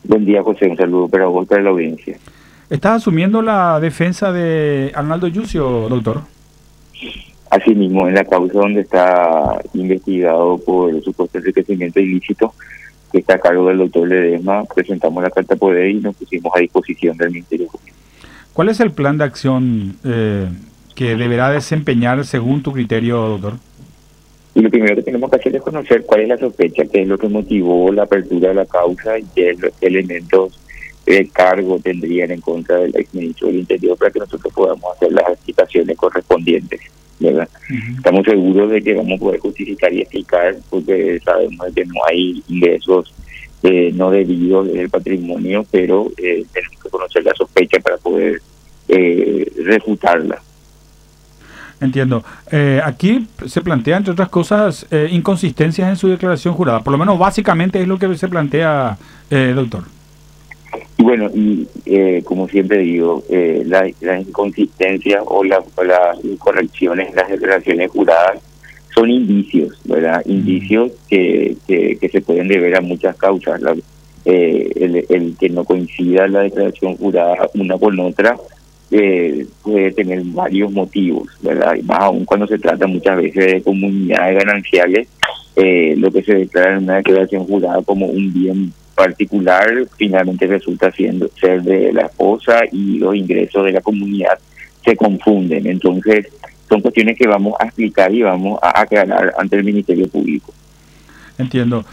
Buen día, José. Un saludo para vos, para la audiencia. ¿Estás asumiendo la defensa de Arnaldo Yucio, doctor? Asimismo, en la causa donde está investigado por el supuesto enriquecimiento ilícito, que está a cargo del doctor Ledesma, presentamos la carta poder y nos pusimos a disposición del Ministerio Público. ¿Cuál es el plan de acción que deberá desempeñar según tu criterio, doctor? Y lo primero que tenemos que hacer es conocer cuál es la sospecha, qué es lo que motivó la apertura de la causa y qué elementos de cargo tendrían en contra del exministro del Interior para que nosotros podamos hacer las explicaciones correspondientes, ¿verdad? Estamos seguros de que vamos a poder justificar y explicar porque sabemos que no hay ingresos no debidos del patrimonio, pero tenemos que conocer la sospecha para poder refutarla. Entiendo. Aquí se plantea, entre otras cosas, inconsistencias en su declaración jurada. Por lo menos básicamente es lo que se plantea, doctor. Y bueno, como siempre digo, las inconsistencias o las incorrecciones en las declaraciones juradas son indicios, ¿verdad? Indicios que se pueden deber a muchas causas. El que no coincida la declaración jurada una con otra puede tener varios motivos, ¿verdad? Y más aún cuando se trata muchas veces de comunidades gananciales, lo que se declara en una declaración jurada como un bien particular finalmente resulta ser de la esposa y los ingresos de la comunidad se confunden. Entonces son cuestiones que vamos a explicar y vamos a aclarar ante el Ministerio Público. Entiendo.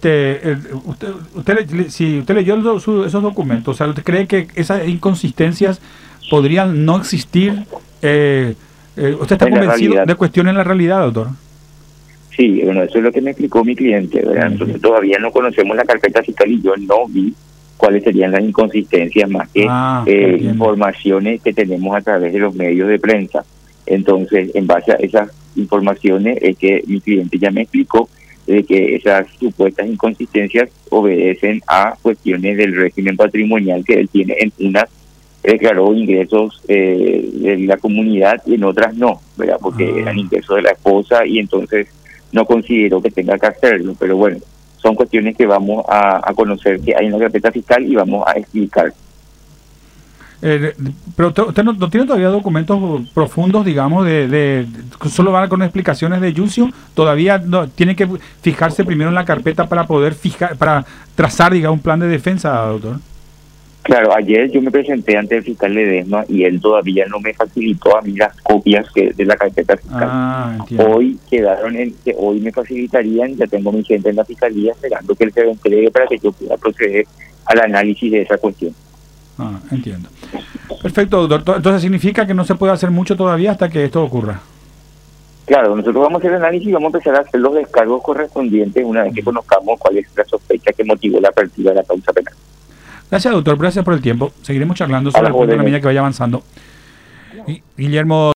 Si usted leyó esos documentos, o sea, ¿usted cree que esas inconsistencias podrían no existir? ¿Usted está convencido de cuestiones en la realidad, doctor? Sí, bueno, eso es lo que me explicó mi cliente, ¿verdad? Entonces todavía no conocemos la carpeta fiscal y yo no vi cuáles serían las inconsistencias más que informaciones que tenemos a través de los medios de prensa. Entonces, en base a esas informaciones es que mi cliente ya me explicó de que esas supuestas inconsistencias obedecen a cuestiones del régimen patrimonial que él tiene. En unas declaró ingresos de la comunidad y en otras no, ¿verdad? Porque eran ingresos de la esposa y entonces no considero que tenga que hacerlo, pero bueno, son cuestiones que vamos a conocer que hay en la carpeta fiscal y vamos a explicar. Pero usted no tiene todavía documentos profundos, digamos, solo van con explicaciones de Yucio. Todavía no tiene que fijarse primero en la carpeta para poder para trazar, digamos, un plan de defensa, doctor. Claro, ayer yo me presenté ante el fiscal Ledesma y él todavía no me facilitó a mí las copias de la carpeta fiscal. Hoy quedaron en que hoy me facilitarían, ya tengo mi gente en la fiscalía esperando que él se lo entregue para que yo pueda proceder al análisis de esa cuestión. Entiendo. Perfecto, doctor. Entonces significa que no se puede hacer mucho todavía hasta que esto ocurra. Claro, nosotros vamos a hacer el análisis y vamos a empezar a hacer los descargos correspondientes una vez que conozcamos cuál es la sospecha que motivó la apertura de la causa penal. Gracias, doctor. Gracias por el tiempo. Seguiremos charlando sobre el punto de la medida que vaya avanzando. Guillermo